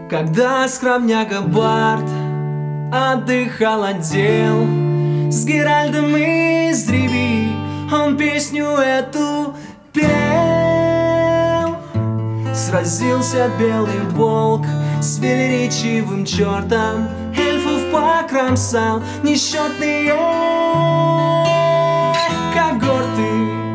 Когда скромняга Барт отдыхал, отдел с Геральдом из Риви, он песню эту пел. Сразился белый волк с велеречивым чертом, эльфов покромсал несчетные когорты.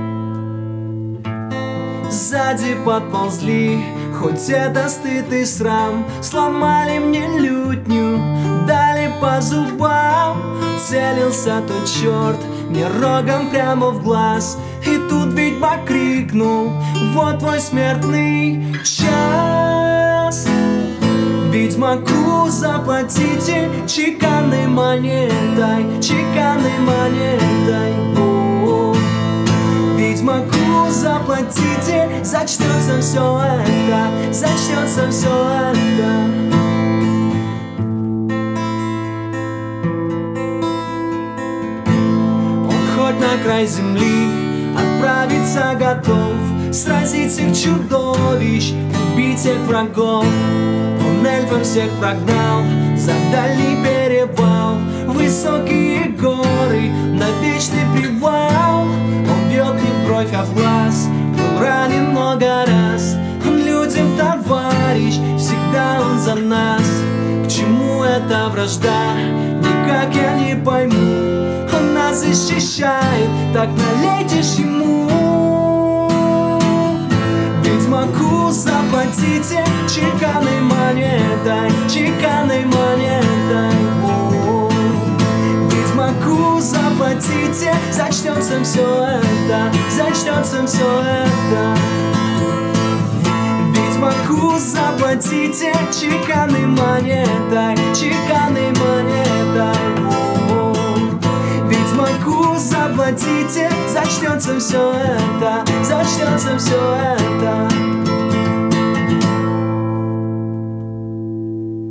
Сзади подползли, хоть это стыд и срам, сломали мне лютню, дали по зубам. Целился тот черт мне рогом прямо в глаз, и тут ведьма крикнул: вот твой смертный час. Ведьмаку заплатите чеканной монетой, чеканной монетой. О-о-о. Ведьмаку заплатите, зачтется все это, зачтется все это. На край земли отправиться готов, сразить всех чудовищ, убить всех врагов. Он эльфов всех прогнал за дальний перевал, высокие горы, на вечный привал. Он бьет не в бровь, а в глаз, был ранен много раз. Он людям товарищ, всегда он за нас. К чему эта вражда, никак я не пойму. Он нас защищает, так налетишь ему. Ведьмаку заплатите чеканной монетой, чеканной монетой. О-о-о. Ведьмаку заплатите, зачтется все это, зачтется все это. Ведьмаку заплатите чеканной монетой, чеканной монетой. Ведьмаку заплатите, зачтется все это, зачтется все это.